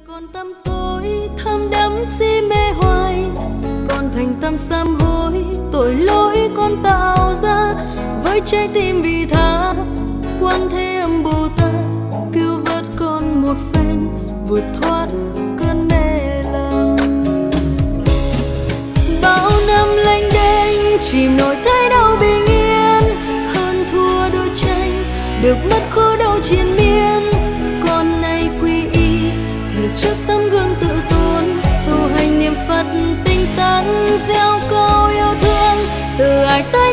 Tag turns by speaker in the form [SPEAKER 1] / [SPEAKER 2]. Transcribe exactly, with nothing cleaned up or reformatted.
[SPEAKER 1] còn tâm tối thâm đắm si mê hoài, còn thành tâm sám hối tội lỗi con tạo ra. Với trái tim vị tha Quan Thế Âm Bồ Tát cứu vớt con một phen, vượt thoát cơn mê lầm. Bao năm lênh đênh chìm nổi thấy đâu bình yên, hơn thua đua tranh được mất khổ đau triền miên. Con nay quy y thề trước tấm gương tự tôn, tu hành niệm Phật tinh tấn gieo câu yêu thương từ ai tới